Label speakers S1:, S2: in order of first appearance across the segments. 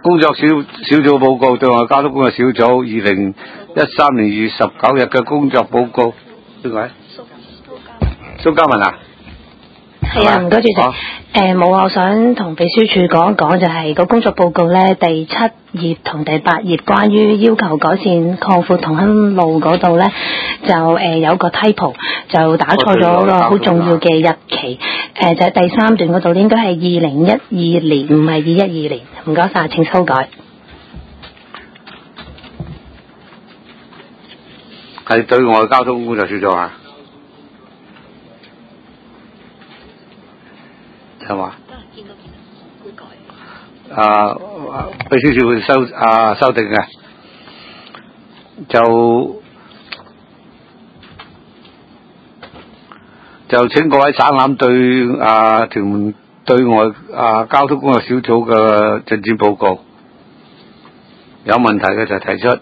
S1: 工作小組報告，對外交通工作小組2013年2月19日嘅工作報告。邊位？蘇嘉文啊？
S2: 係啊，唔該主席。冇啊，我想同秘書處講一講，就係個工作報告咧第7頁同第8頁關於要求改善擴闊同亨路嗰度咧，就有個 typo 就打錯咗個好重要嘅日期。就係第3段嗰度應該係2012年，唔係212年。唔該晒，請修改。
S1: 係對外交通工作小組啊？係嘛？
S2: 會改。
S1: 秘書處會修訂嘅，就請各位省覽對屯門對外交通工作小組嘅進展報告，有問題嘅就提出。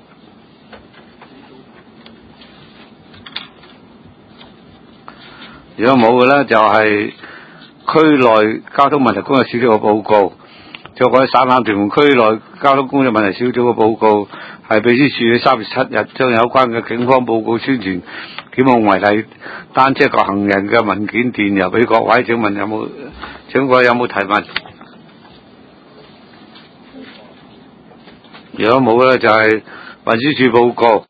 S1: 如果冇嘅咧，就係區內交通問題工作小組嘅報告。再改省覽屯門區內交通工作問題小組嘅報告，係秘書處喺3月7日將有關嘅警方報告宣傳檢控違例單車及行人嘅文件電郵俾各位。請問請各位有冇提問？如果冇咧，就係運輸署報告。